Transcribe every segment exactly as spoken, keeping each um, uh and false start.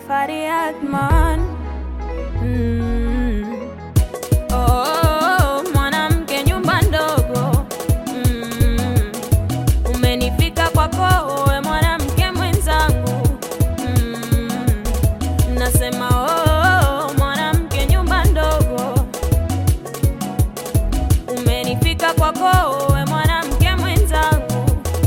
Fari Atman. mm. Oh, mwanamke nyumba ndogo. mm. Umenifika kwako we mwanamke mwenzangu. mm. Nasema oh, mwanamke nyumba ndogo. Umenifika kwako we mwanamke mwenzangu.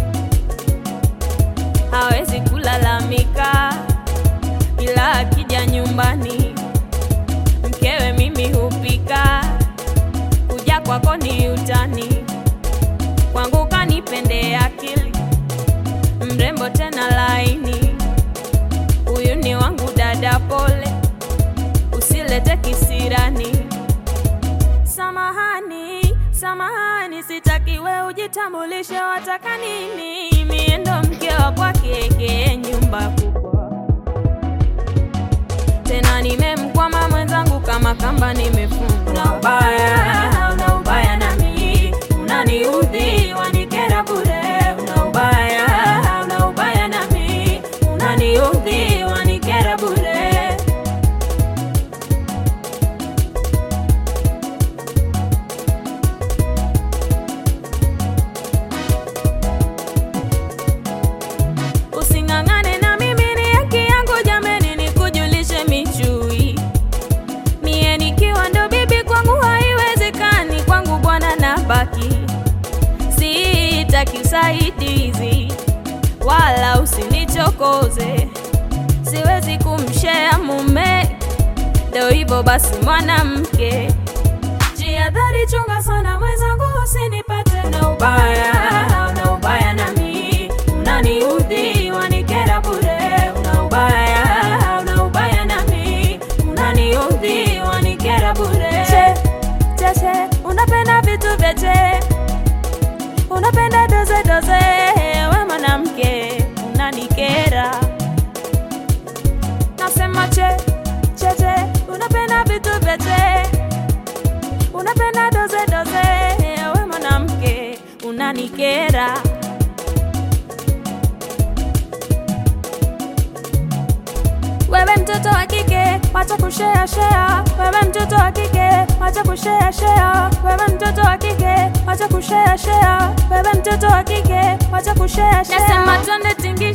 Hawezi kulalamika ila akija nyumbani mkewe mimi hupika. Kuja kwako ni utani, kwangu kanipende akili, mrembo tena laini. Huyu ni wangu dada pole, usilete kisirani. Samahani, samahani, sitaki we ujitambulishe, wataka nini? Mie ndo mke wa kwake, nyumba kubwa. Tena nimemkwama mwenzangu kama kamba nimefunga. Una ubaya, una ubaya nami, unaniudhi, wanikera bure. Una ubaya, una ubaya nami, unaniudhi, wanikera bure. Usingangane na mimi, ni haki yangu jameni, nikujulishe michui. Mie nikiwa ndo bibi kwangu haiwezekani, kwangu bwana na baki. Sitaki usaidizi wala usinichokoze, siwezi kumshare mume, ndo hivyo basi mwanamke. Jihadhari, chunga sana mwenzangu usinipate na ubaya. Una ubaya nami, unaniudhi, wanikera bure. Una ubaya, una ubaya nami, unaniudhi, wanikera bure. Che, che, che, unapenda vitu vyeche, unapenda doze doze, we mwanamke unanikera. Nasema che, che, che, unapenda vitu vyeche, unapenda doze doze, we mwanamke unanikera. Wewe mtoto wa kike, wacha kushare share. Wewe mtoto wa kike, wacha kushare share. Wewe mtoto wa kike, wacha kushare share. Wewe mtoto wa kike, wacha kushare share. Nasema twende tingi